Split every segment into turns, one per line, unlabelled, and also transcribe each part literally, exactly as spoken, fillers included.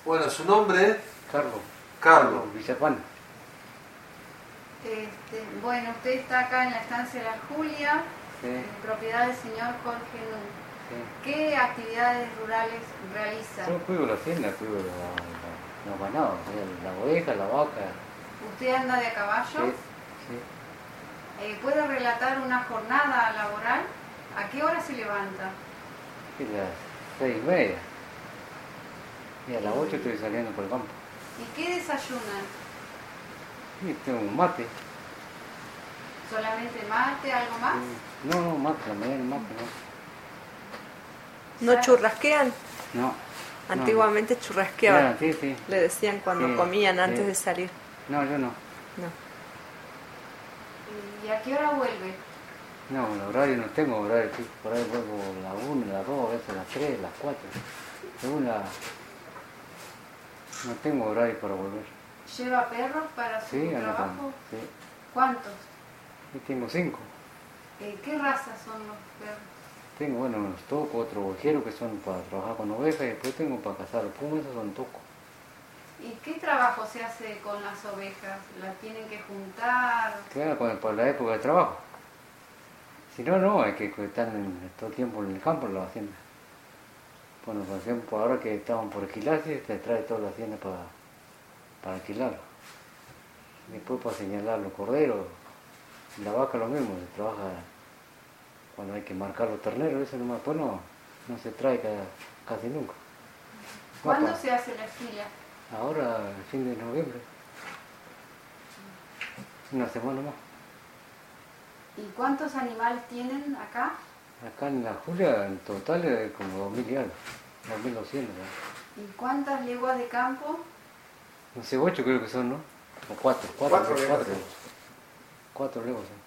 Bueno, su nombre es
Carlos.
Carlos
Villajuana.
Este, bueno, usted está acá en la estancia de la Julia,
Sí.
en propiedad del señor Jorge Nun.
Sí.
¿Qué actividades rurales realiza?
Yo cuido la hacienda, cuido la, la, los ganados, o sea, la oveja, la vaca.
¿Usted anda de a caballo?
Sí, sí.
Eh, ¿Puede relatar una jornada laboral? ¿A qué hora se levanta?
Y las seis y media. Y a las ocho estoy saliendo por el campo.
¿Y qué desayunan?
Y tengo un mate.
¿Solamente mate, algo más?
No, no, mate, la mañana mate,
¿No churrasquean?
no. No.
Antiguamente churrasqueaban.
Claro, sí, sí.
Le decían cuando
Sí,
comían antes
sí.
de salir.
No, yo no.
No.
¿Y a qué hora vuelve?
No, el horario no tengo horario, sí, por ahí vuelvo a la una, a las dos, a veces a las tres, a las cuatro. Según la... No tengo horario para volver.
¿Lleva perros para su
Sí, ando
trabajo?
con... Sí.
¿Cuántos?
Y tengo cinco.
Eh, ¿Qué razas son los perros?
Tengo, bueno, unos tocos, otros ovejeros que son para trabajar con ovejas y después tengo para cazar los pumas, esos son tocos.
¿Y qué trabajo se hace con las ovejas? ¿Las tienen que juntar?
Claro, con- por la época de trabajo. Si no, no, hay que estar en- todo el tiempo en el campo, en la hacienda. Bueno, por ejemplo, ahora que estaban por alquilarse, te trae toda la hacienda para, para alquilarlo. Después para señalar los corderos, la vaca lo mismo, se trabaja cuando hay que marcar los terneros, eso nomás, pues no, no se trae cada- casi nunca.
¿Cuándo
Vaca,
se hace la esquila?
ahora, el fin de noviembre, una semana más.
¿Y cuántos animales tienen acá?
Acá en la Julia, en total, es como dos mil y algo, dos mil doscientos, ¿no?
¿Y cuántas leguas de campo?
No sé, ocho creo que son, ¿no? O cuatro, cuatro,
Cuatro
cuatro,
leguas.
cuatro, cuatro leguas, ¿no?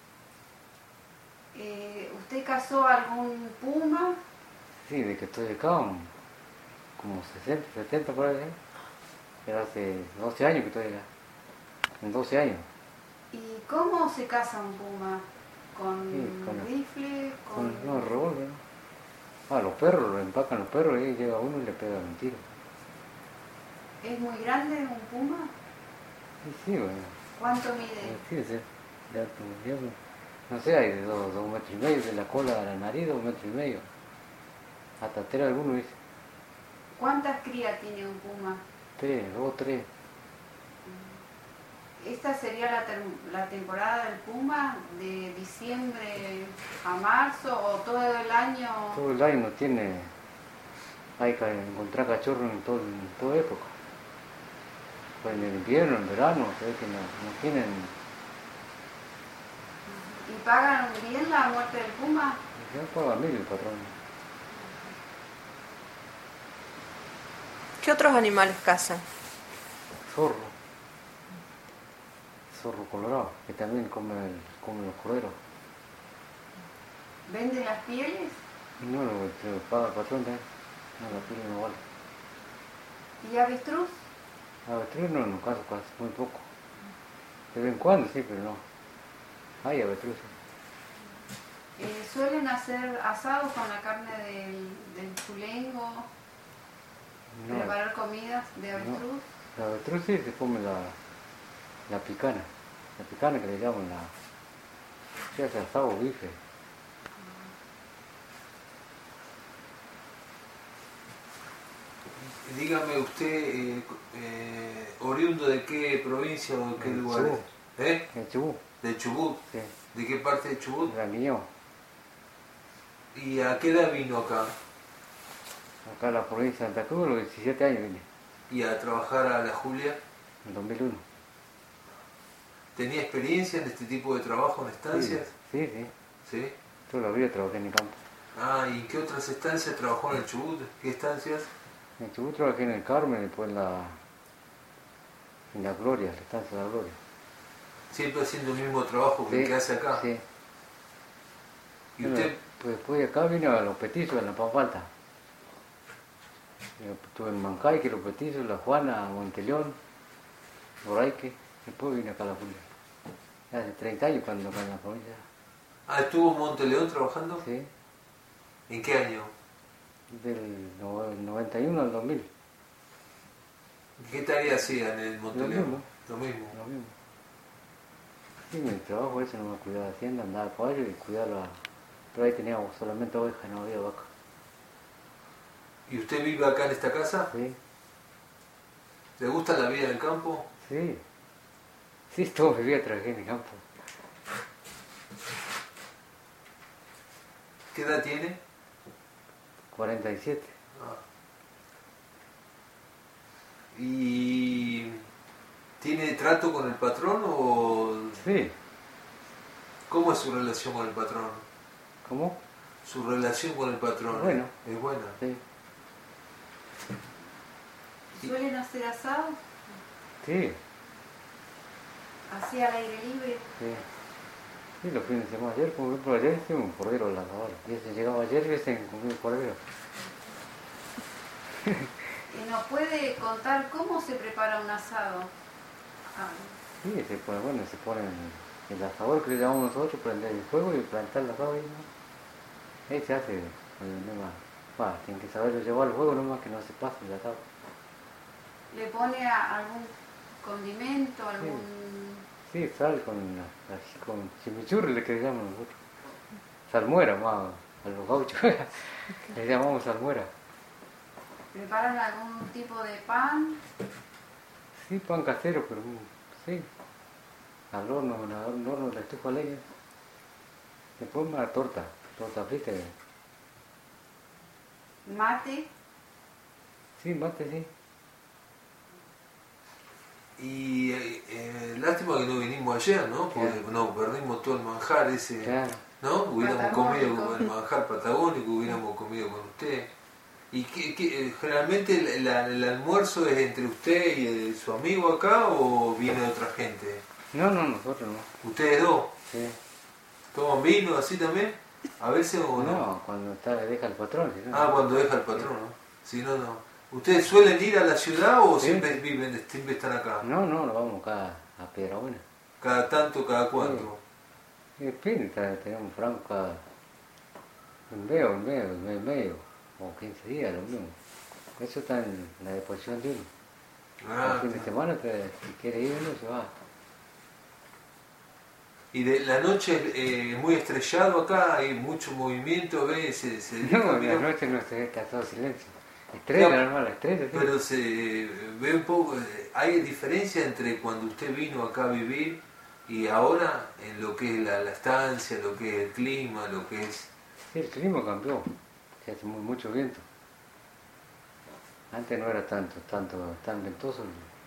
Eh, ¿Usted cazó algún puma?
Sí, de que estoy acá, un- como sesenta, setenta por ahí, ¿eh? Pero hace doce años que estoy acá, en doce años,
¿Y cómo se caza un puma? ¿Con
Sí, con-
rifle?
con
¿Con...
no, revólver, ¿no? Ah, los perros, lo empacan los perros y ahí llega uno y le pega un tiro.
¿Es muy grande un puma?
Sí, sí, bueno,
¿Cuánto mide?
sí, sí, de alto, digamos, no sé, hay de dos, dos metros y medio, de la cola a la nariz, dos metros y medio, hasta tres algunos dice,
¿Cuántas crías tiene un puma?
tres, dos, tres.
Esta sería la, ter- la temporada del puma, de diciembre a marzo o todo el año.
Todo el año no tiene, hay que encontrar cachorros en, todo, en toda época. Pues en el invierno, en verano, se ve que no, no tienen,
¿Y pagan bien la muerte del puma?
ya paga mil el patrón.
¿Qué otros animales cazan?
Zorro, zorro colorado, que también come, el- come los corderos.
¿Venden las pieles?
Y no lo, te lo paga el patrón, ¿eh? No, la piel no vale.
¿Y avestruz?
Avestruz no, no caso casi, muy poco. De vez en cuando sí, pero no. Hay avestruz.
Eh, ¿Suelen hacer asados con la carne del, del chulengo?
No,
¿Preparar comidas de avestruz?
la avestruz sí se come la, la picana. La picana que le llaman la... Se hace asado o bife.
Dígame usted, eh, eh, oriundo de qué provincia o de qué
De
lugar
Chubut.
es? ¿Eh?
El chubú,
De Chubut.
sí.
¿De qué parte de Chubut?
La guiñó.
¿Y a qué edad vino acá?
Acá en la provincia de Santa Cruz, a los diecisiete años vine,
¿Y a trabajar a la Julia?
en dos mil uno.
¿Tenía experiencia en este tipo de trabajo en
Sí,
estancias?
sí, sí.
¿Sí?
Toda la vida trabajé en el campo.
Ah, ¿y en qué otras estancias trabajó en el Chubut? ¿Qué estancias?
En Chubut trabajé en el Carmen y después en la, en la Gloria, la estancia de la Gloria.
Siempre haciendo el mismo trabajo que el que hace acá.
Sí.
¿Y
Bueno,
usted?
pues después de acá vine a los petizos, en la Pampalta. Yo estuve en Mancay, los petizos, la Juana, Monteleón, Boraique. Después vine acá a la Julia. Hace treinta años cuando acá en la provincia.
Ah, ¿estuvo en Monteleón trabajando?
Sí.
¿En qué año?
Del no- noventa y uno al dos mil.
¿Qué tarea hacían en
Lo
Monteleón?
mismo.
Lo mismo.
Lo mismo. Sí, mi trabajo ese no me cuidaba de hacienda, andaba a caballo y cuidarla. Pero ahí teníamos solamente ovejas, no había vaca.
¿Y usted vive acá en esta casa?
Sí,
¿Le gusta la vida en el campo?
sí. Sí, todo mi vida trabajé en el campo.
¿Qué edad tiene?
cuarenta y siete.
Ah. ¿Y tiene trato con el patrón o
Sí.
cómo es su relación con el patrón?
¿Cómo?
Su relación con el patrón
Bueno.
es buena.
Sí.
¿Suelen hacer asado?
Sí.
¿Así al aire libre?
Sí. Sí, los fines de semana. Ayer, por ejemplo, ayer hicimos un cordero a la hora. Y ese llegaba ayer y ese comió el cordero.
¿Y nos puede contar cómo se prepara un asado? Ah,
Sí, se pone, bueno, se pone el asador que le llamamos nosotros, prender el fuego y plantar la asado ahí, ¿no? Ahí se hace con el mismo. Va, tienen que saberlo llevar al fuego nomás que no se pase el asado.
¿le pone a- algún condimento, algún...?
Sí, sal con, así con chimichurri, le que le llamamos nosotros. Salmuera, más a los gauchos. Le llamamos salmuera.
¿Preparan algún tipo de pan?
Sí, pan casero, pero mm, sí. Al horno, al horno de la estufa a leña. Después más torta, torta frita.
¿Mate?
Sí, mate, sí.
Y eh, eh, lástima que no vinimos ayer, ¿no? Porque
Claro.
no, perdimos todo el manjar ese,
Claro.
¿no? Hubiéramos comido
Patagónico.
con el manjar patagónico, hubiéramos comido con usted. ¿Y qué, qué, eh, generalmente el, la- el almuerzo es entre usted y eh, su amigo acá o viene otra gente?
No, no, nosotros no.
¿Ustedes dos?
Sí.
¿Toman vino así también? ¿A veces o no?
No, cuando está, deja el patrón. ¿sí?
Ah, cuando deja el patrón, ¿no? Si no, no. ¿Ustedes suelen ir a la ciudad o
Sí.
siempre viven, siempre están acá?
No, no, nos vamos acá a Piedrabuena.
¿Cada tanto, cada cuánto?
Y depende, ta- tenemos franco cada un mes, un mes, un mes y medio, o quince días, lo mismo. Eso está en la disposición de uno.
Ah,
El fin de
claro.
semana, te- si quiere ir uno, se va.
Y de la noche eh, es muy estrellado acá, hay mucho movimiento, ¿ves? Se, se dedica a
No, en la
mirar,
noche no se está todo silencio. Estrella,
No,
normal, estrella, sí.
pero se ve un poco, eh, hay diferencia entre cuando usted vino acá a vivir y ahora en lo que es la, la estancia, lo que es el clima, lo que es...
Sí, el clima cambió, se hace muy, mucho viento. Antes no era tanto, tanto, tan ventoso.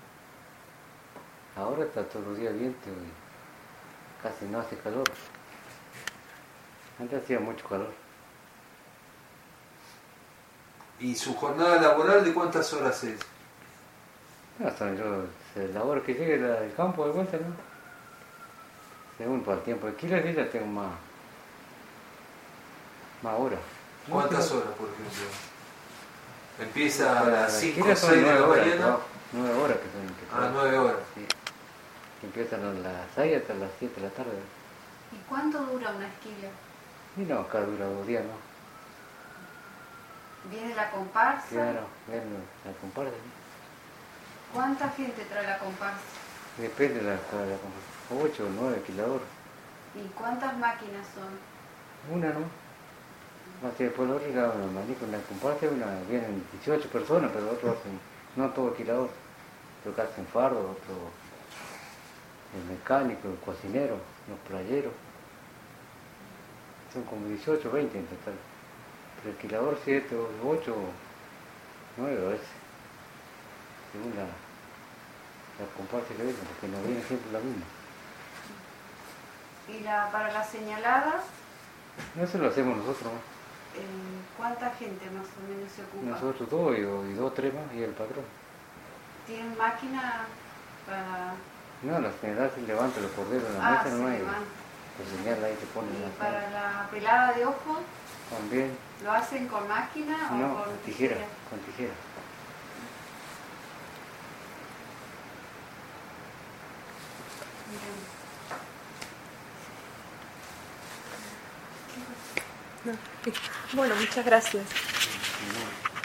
Ahora está todos los días viento y casi no hace calor. Antes hacía mucho calor.
¿Y su jornada laboral de cuántas horas es?
No, son yo, la hora que llegue la- del campo de vuelta, ¿no? Según para el tiempo de alquiler, sí ya tengo más, más horas. No,
¿Cuántas
sí,
horas, por ejemplo? Empieza a
para
las
la
cinco o
alquiler son
seis de
nueve
la
horas,
mañana.
trabajo, nueve horas que son que
Ah,
trabajo.
nueve horas.
Sí. Que empiezan a las seis hasta las siete de la tarde.
¿Y cuánto dura una esquila?
Y no, acá dura dos días, ¿no?
¿Viene la comparsa?
Claro, ven, la comparsa. ¿Sí?
¿Cuánta gente trae la comparsa?
Depende de la, de la comparsa. Ocho o nueve quiladores.
¿Y cuántas máquinas son?
Una, ¿no? Más que después la otra, la manejo en la comparsa, una, vienen dieciocho personas, pero otros hacen, no todo quilador. Otros que hacen fardo, otro el mecánico, el cocinero, los playeros. Son como dieciocho, veinte en total. Pero el quilador siete, ocho, nueve a veces. Según la, la comparsa que venga, porque no viene siempre la misma.
¿Y la, para las señaladas?
No, eso lo hacemos nosotros, ¿no?
Eh, ¿Cuánta gente más o menos se ocupa?
Nosotros dos y, y dos, tres más y el patrón.
¿Tienen máquina para...?
No, la señal se levanta los corderos en la
Ah,
mesa,
se
no hay.
levanta.
La señal ahí se pone en
¿Y
la
para
señal.
la pelada de ojos?
También,
¿Lo hacen con máquina o
no,
con
con tijera, con tijera.
Bien.
Bueno, muchas gracias.